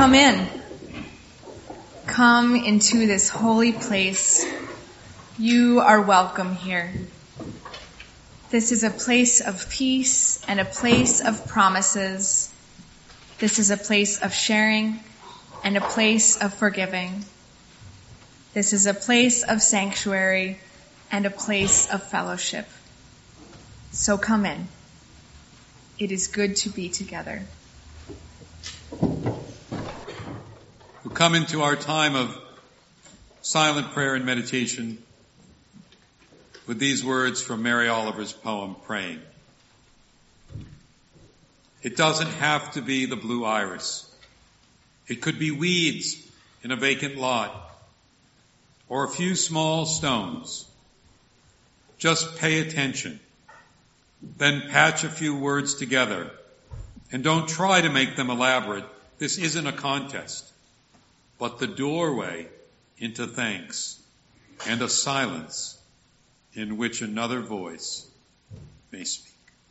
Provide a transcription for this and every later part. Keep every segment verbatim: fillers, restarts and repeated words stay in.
Come in. Come into this holy place. You are welcome here. This is a place of peace and a place of promises. This is a place of sharing and a place of forgiving. This is a place of sanctuary and a place of fellowship. So come in. It is good to be together. We come into our time of silent prayer and meditation with these words from Mary Oliver's poem, Praying. It doesn't have to be the blue iris. It could be weeds in a vacant lot or a few small stones. Just pay attention. Then patch a few words together. And don't try to make them elaborate. This isn't a contest, but the doorway into thanks and a silence in which another voice may speak.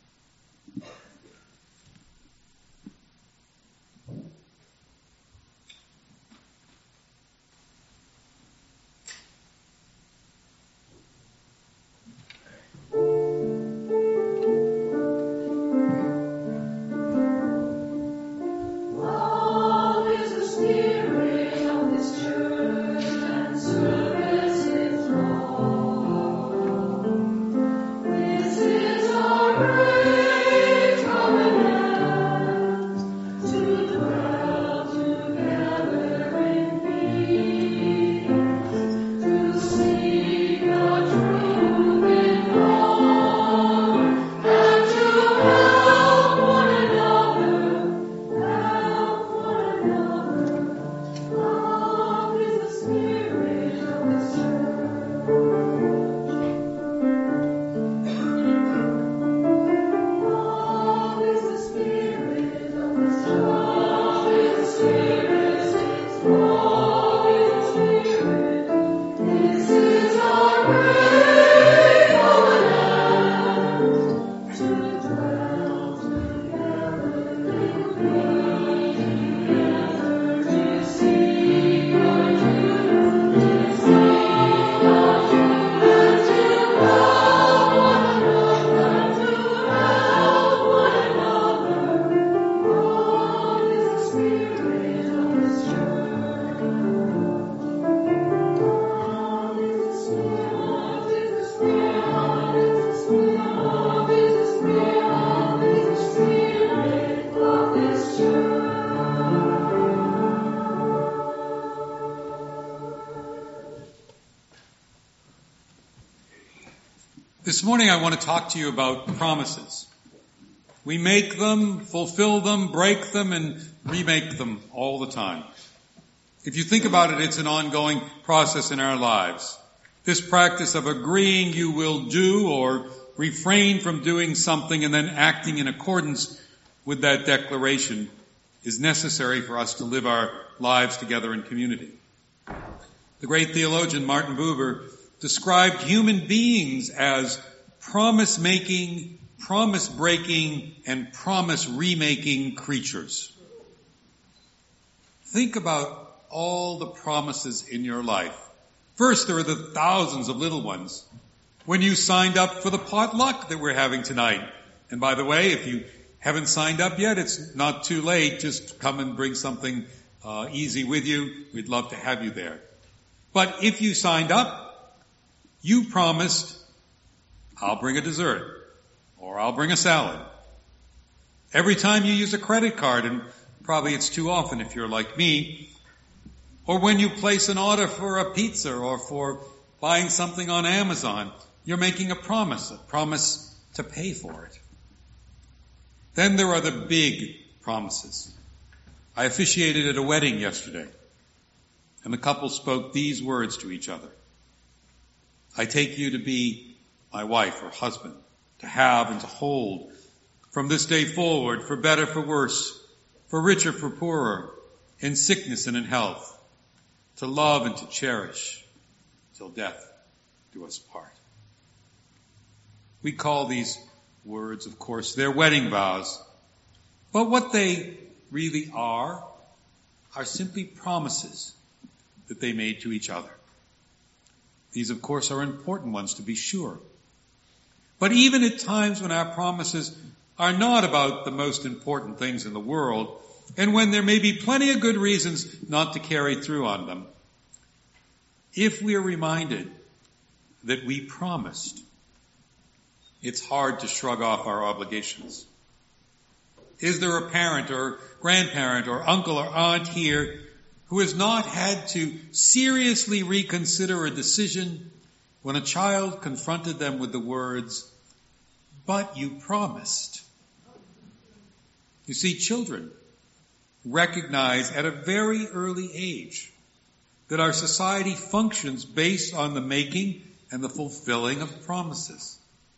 This morning I want to talk to you about promises. We make them, fulfill them, break them, and remake them all the time. If you think about it, it's an ongoing process in our lives. This practice of agreeing you will do or refrain from doing something and then acting in accordance with that declaration is necessary for us to live our lives together in community. The great theologian Martin Buber described human beings as promise-making, promise-breaking, and promise-remaking creatures. Think about all the promises in your life. First, there are the thousands of little ones. When you signed up for the potluck that we're having tonight. And by the way, if you haven't signed up yet, it's not too late. Just come and bring something uh, easy with you. We'd love to have you there. But if you signed up, you promised, I'll bring a dessert, or I'll bring a salad. Every time you use a credit card, and probably it's too often if you're like me, or when you place an order for a pizza or for buying something on Amazon, you're making a promise, a promise to pay for it. Then there are the big promises. I officiated at a wedding yesterday, and the couple spoke these words to each other. I take you to be my wife or husband, to have and to hold from this day forward, for better, for worse, for richer, for poorer, in sickness and in health, to love and to cherish till death do us part. We call these words, of course, their wedding vows, but what they really are are simply promises that they made to each other. These, of course, are important ones, to be sure. But even at times when our promises are not about the most important things in the world, and when there may be plenty of good reasons not to carry through on them, if we are reminded that we promised, it's hard to shrug off our obligations. Is there a parent or grandparent or uncle or aunt here who has not had to seriously reconsider a decision when a child confronted them with the words, "But you promised"? You see, children recognize at a very early age that our society functions based on the making and the fulfilling of promises.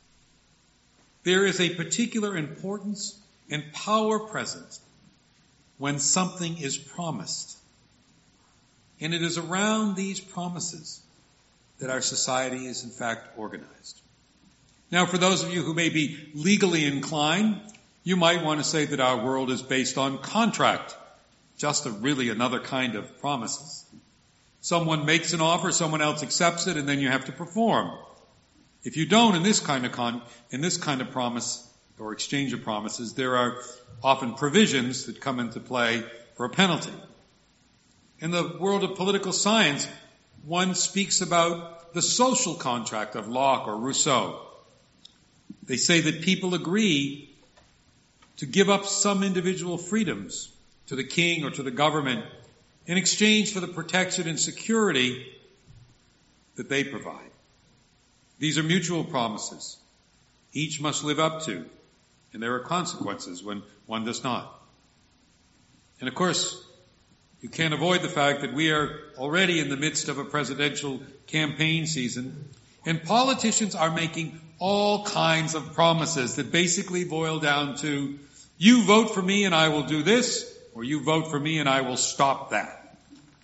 There is a particular importance and power present when something is promised. And it is around these promises that our society is in fact organized. Now, for those of you who may be legally inclined, you might want to say that our world is based on contract, just a really another kind of promises. Someone makes an offer, someone else accepts it, and then you have to perform. If you don't in this kind of con, in this kind of promise or exchange of promises, there are often provisions that come into play for a penalty. In the world of political science, one speaks about the social contract of Locke or Rousseau. They say that people agree to give up some individual freedoms to the king or to the government in exchange for the protection and security that they provide. These are mutual promises. Each must live up to, and there are consequences when one does not. And of course, you can't avoid the fact that we are already in the midst of a presidential campaign season, and politicians are making all kinds of promises that basically boil down to, you vote for me and I will do this, or you vote for me and I will stop that.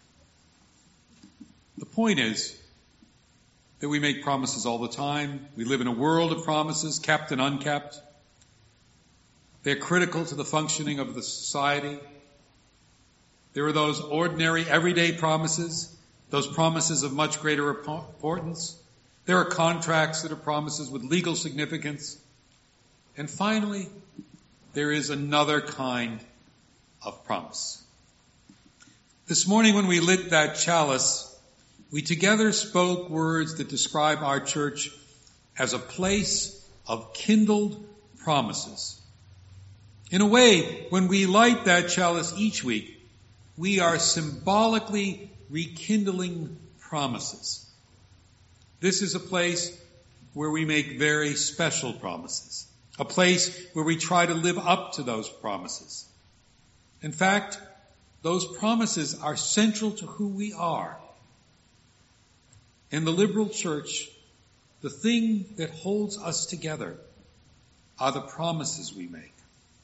The point is that we make promises all the time. We live in a world of promises, kept and unkept. They're critical to the functioning of the society. There are those ordinary, everyday promises, those promises of much greater importance. There are contracts that are promises with legal significance. And finally, there is another kind of promise. This morning when we lit that chalice, we together spoke words that describe our church as a place of kindled promises. In a way, when we light that chalice each week, we are symbolically rekindling promises. This is a place where we make very special promises, a place where we try to live up to those promises. In fact, those promises are central to who we are. In the liberal church, the thing that holds us together are the promises we make.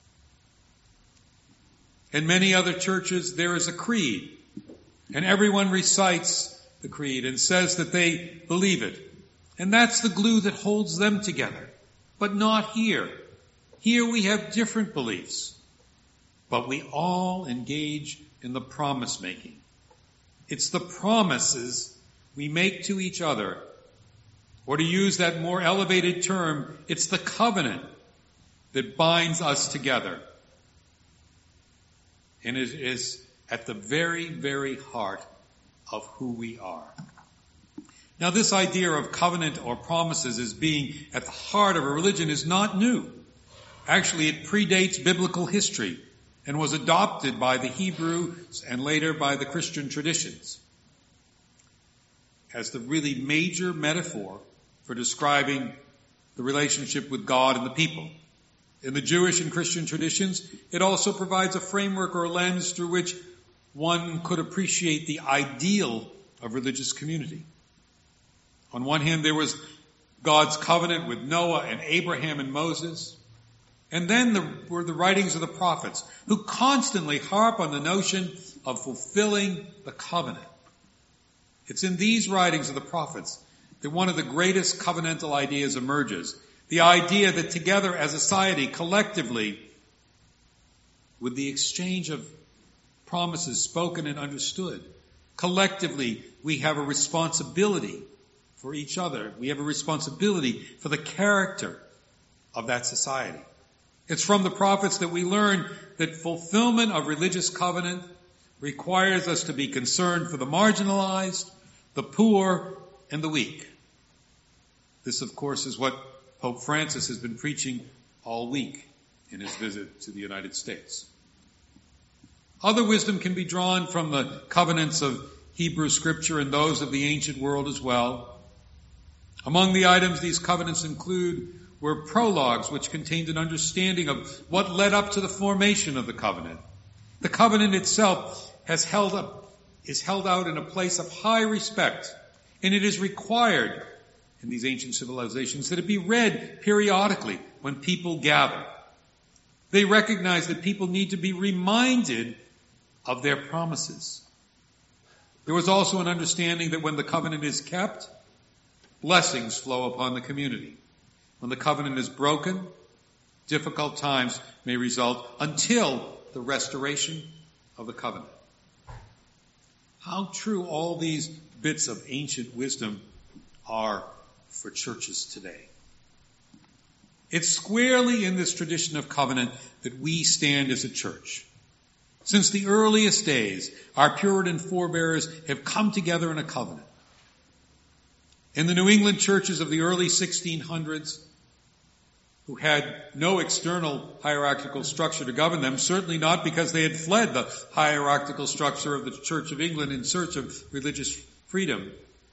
In many other churches, there is a creed, and everyone recites the creed and says that they believe it. And that's the glue that holds them together. But not here. Here we have different beliefs. But we all engage in the promise making. It's the promises we make to each other. Or to use that more elevated term, it's the covenant that binds us together. And it is at the very, very heart of who we are. Now, this idea of covenant or promises as being at the heart of a religion is not new. Actually, it predates biblical history and was adopted by the Hebrews and later by the Christian traditions as the really major metaphor for describing the relationship with God and the people. In the Jewish and Christian traditions, it also provides a framework or a lens through which one could appreciate the ideal of religious community. On one hand, there was God's covenant with Noah and Abraham and Moses. And then there were the writings of the prophets, who constantly harp on the notion of fulfilling the covenant. It's in these writings of the prophets that one of the greatest covenantal ideas emerges. The idea that together as a society, collectively, with the exchange of promises spoken and understood. Collectively, we have a responsibility for each other. We have a responsibility for the character of that society. It's from the prophets that we learn that fulfillment of religious covenant requires us to be concerned for the marginalized, the poor, and the weak. This, of course, is what Pope Francis has been preaching all week in his visit to the United States. Other wisdom can be drawn from the covenants of Hebrew Scripture and those of the ancient world as well. Among the items these covenants include were prologues which contained an understanding of what led up to the formation of the covenant. The covenant itself has held up, is held out in a place of high respect, and it is required in these ancient civilizations that it be read periodically when people gather. They recognize that people need to be reminded of their promises. There was also an understanding that when the covenant is kept, blessings flow upon the community. When the covenant is broken, difficult times may result until the restoration of the covenant. How true all these bits of ancient wisdom are for churches today. It's squarely in this tradition of covenant that we stand as a church. Since the earliest days, our Puritan forebears have come together in a covenant. In the New England churches of the early sixteen hundreds, who had no external hierarchical structure to govern them, certainly not because they had fled the hierarchical structure of the Church of England in search of religious freedom,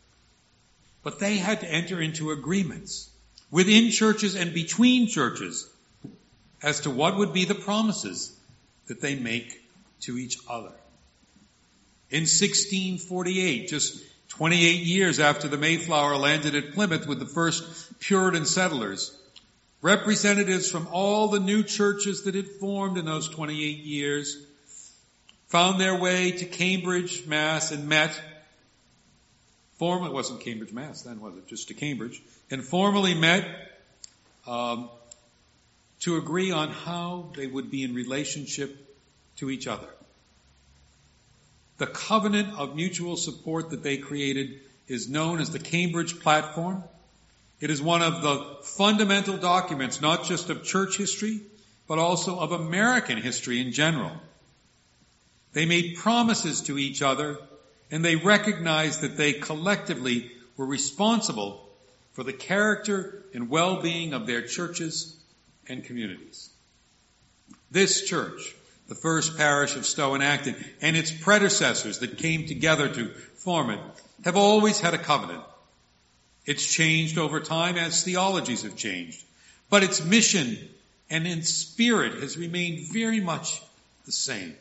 but they had to enter into agreements within churches and between churches as to what would be the promises that they make to each other. In sixteen forty-eight, just twenty-eight years after the Mayflower landed at Plymouth with the first Puritan settlers, representatives from all the new churches that had formed in those twenty-eight years found their way to Cambridge, Mass, and met. Formally, it wasn't Cambridge, Mass then, was it? Just to Cambridge. And formally met um, to agree on how they would be in relationship to each other. The covenant of mutual support that they created is known as the Cambridge Platform. It is one of the fundamental documents, not just of church history, but also of American history in general. They made promises to each other, and they recognized that they collectively were responsible for the character and well-being of their churches and communities. This church, the first parish of Stowe and Acton, and its predecessors that came together to form it, have always had a covenant. It's changed over time as theologies have changed, but its mission and its spirit has remained very much the same.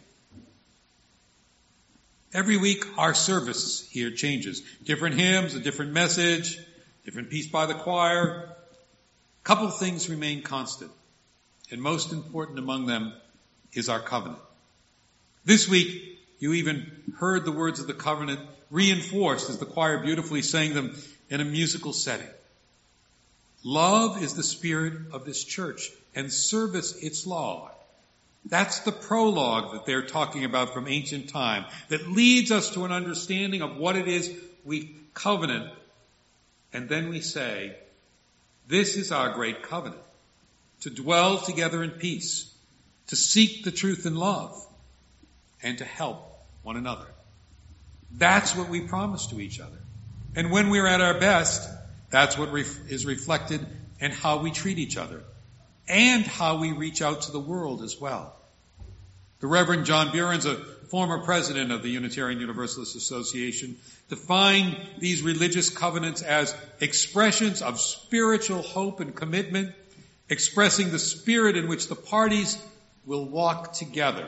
Every week our service here changes. Different hymns, a different message, different piece by the choir. A couple of things remain constant, and most important among them is our covenant. This week, you even heard the words of the covenant reinforced as the choir beautifully sang them in a musical setting. Love is the spirit of this church, and service its law. That's the prologue that they're talking about from ancient time that leads us to an understanding of what it is we covenant. And then we say, this is our great covenant, to dwell together in peace, to seek the truth in love, and to help one another. That's what we promise to each other. And when we're at our best, that's what ref- is reflected in how we treat each other and how we reach out to the world as well. The Reverend John Buren's a former president of the Unitarian Universalist Association, defined these religious covenants as expressions of spiritual hope and commitment, expressing the spirit in which the parties will walk together.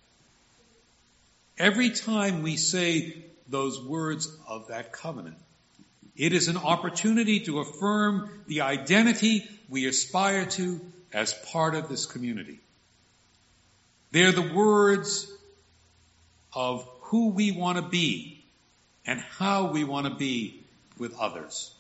Every time we say those words of that covenant, it is an opportunity to affirm the identity we aspire to as part of this community. They're the words of who we want to be and how we want to be with others.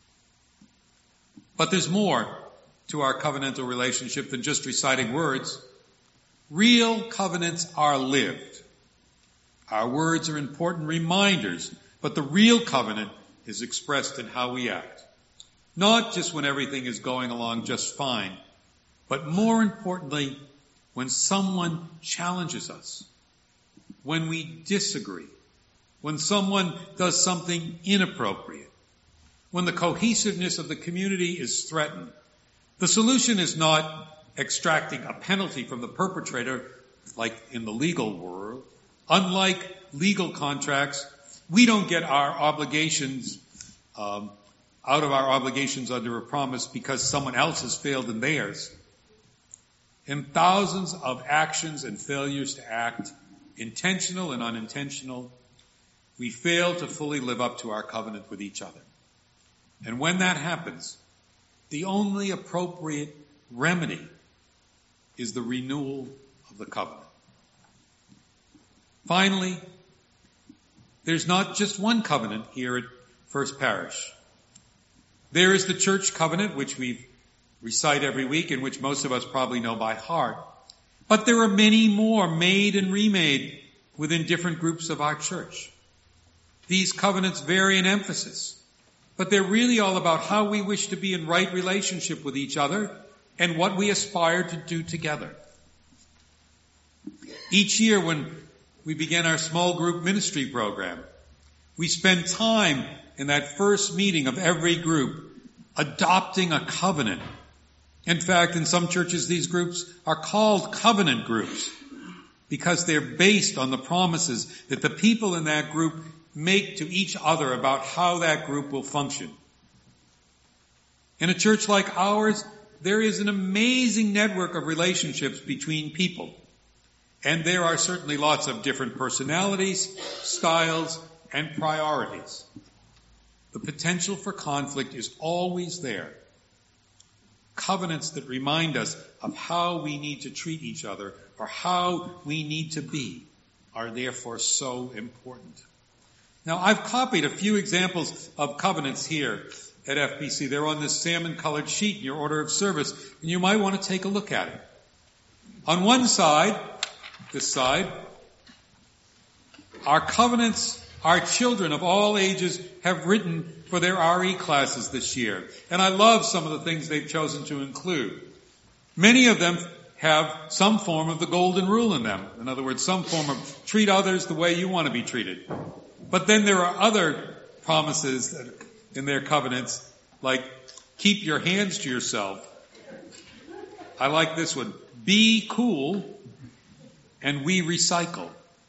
But there's more to our covenantal relationship than just reciting words. Real covenants are lived. Our words are important reminders, but the real covenant is expressed in how we act. Not just when everything is going along just fine, but more importantly, when someone challenges us, when we disagree, when someone does something inappropriate, when the cohesiveness of the community is threatened. The solution is not extracting a penalty from the perpetrator like in the legal world. Unlike legal contracts, we don't get our obligations um, out of our obligations under a promise because someone else has failed in theirs. In thousands of actions and failures to act, intentional and unintentional, we fail to fully live up to our covenant with each other. And when that happens, the only appropriate remedy is the renewal of the covenant. Finally, there's not just one covenant here at First Parish. There is the church covenant, which we recite every week and which most of us probably know by heart. But there are many more made and remade within different groups of our church. These covenants vary in emphasis, but they're really all about how we wish to be in right relationship with each other and what we aspire to do together. Each year when we begin our small group ministry program, we spend time in that first meeting of every group adopting a covenant. In fact, in some churches, these groups are called covenant groups because they're based on the promises that the people in that group make to each other about how that group will function. In a church like ours, there is an amazing network of relationships between people. And there are certainly lots of different personalities, styles, and priorities. The potential for conflict is always there. Covenants that remind us of how we need to treat each other or how we need to be are therefore so important. Now, I've copied a few examples of covenants here at F B C. They're on this salmon-colored sheet in your order of service, and you might want to take a look at it. On one side, this side, our covenants our children of all ages have written for their R E classes this year. And I love some of the things they've chosen to include. Many of them have some form of the golden rule in them. In other words, some form of treat others the way you want to be treated. But then there are other promises in their covenants, like keep your hands to yourself. I like this one. Be cool and we recycle.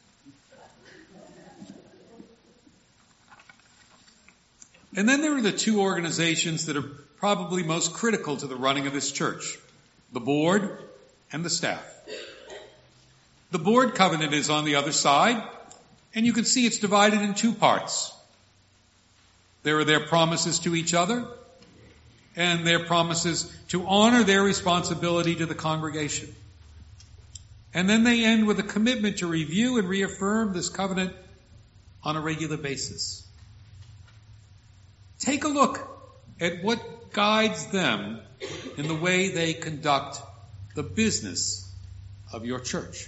And then there are the two organizations that are probably most critical to the running of this church, the board and the staff. The board covenant is on the other side, and you can see it's divided in two parts. There are their promises to each other and their promises to honor their responsibility to the congregation. And then they end with a commitment to review and reaffirm this covenant on a regular basis. Take a look at what guides them in the way they conduct the business of your church.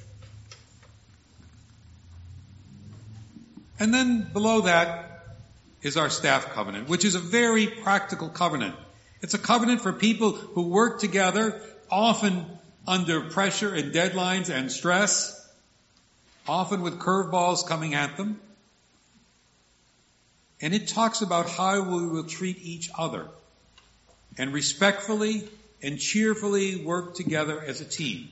And then below that is our staff covenant, which is a very practical covenant. It's a covenant for people who work together, often under pressure and deadlines and stress, often with curveballs coming at them. And it talks about how we will treat each other and respectfully and cheerfully work together as a team.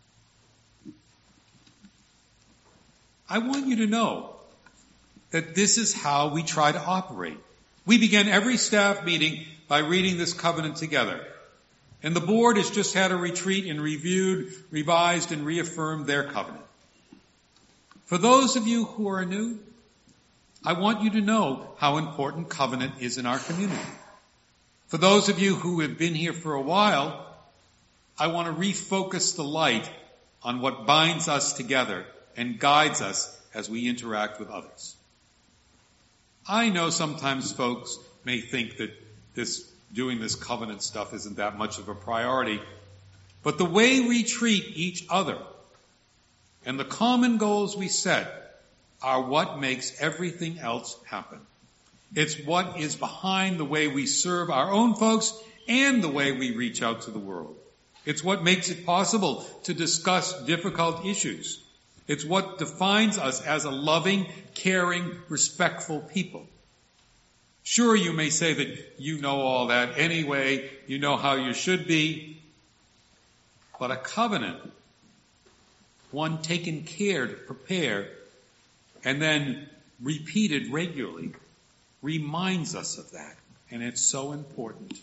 I want you to know that this is how we try to operate. We begin every staff meeting by reading this covenant together. And the board has just had a retreat and reviewed, revised, and reaffirmed their covenant. For those of you who are new, I want you to know how important covenant is in our community. For those of you who have been here for a while, I want to refocus the light on what binds us together and guides us as we interact with others. I know sometimes folks may think that this doing this covenant stuff isn't that much of a priority, but the way we treat each other and the common goals we set are what makes everything else happen. It's what is behind the way we serve our own folks and the way we reach out to the world. It's what makes it possible to discuss difficult issues. It's what defines us as a loving, caring, respectful people. Sure, you may say that you know all that anyway, you know how you should be, but a covenant, one taken care to prepare and then repeated regularly, reminds us of that, and it's so important.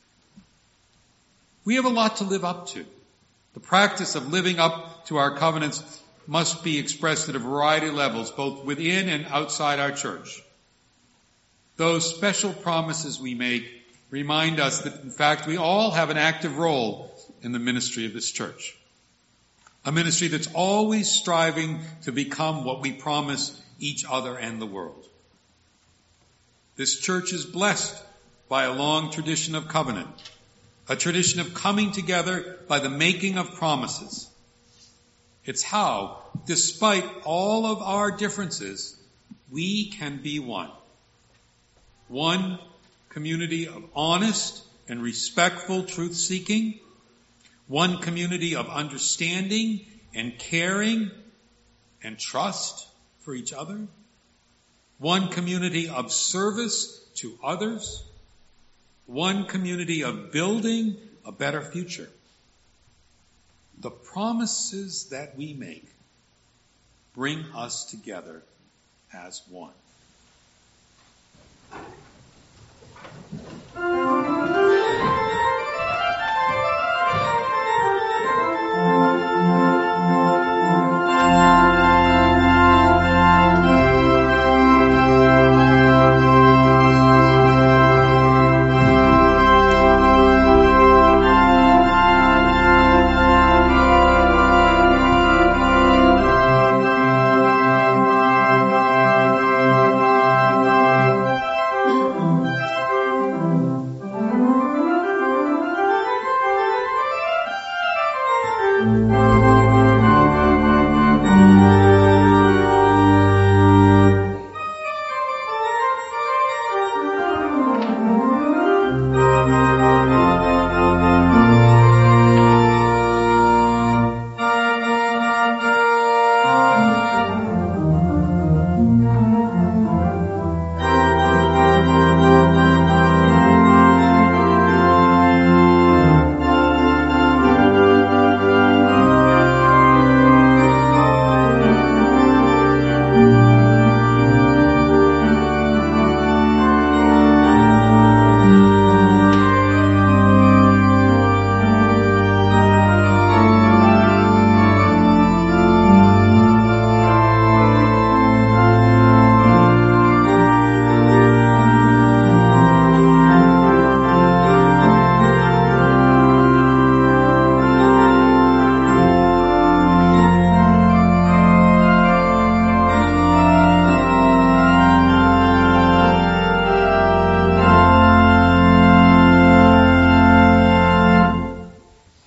We have a lot to live up to. The practice of living up to our covenants must be expressed at a variety of levels, both within and outside our church. Those special promises we make remind us that, in fact, we all have an active role in the ministry of this church. A ministry that's always striving to become what we promise each other and the world. This church is blessed by a long tradition of covenant, a tradition of coming together by the making of promises. It's how, despite all of our differences, we can be one. One community of honest and respectful truth-seeking, one community of understanding and caring and trust for each other, one community of service to others, one community of building a better future. The promises that we make bring us together as one.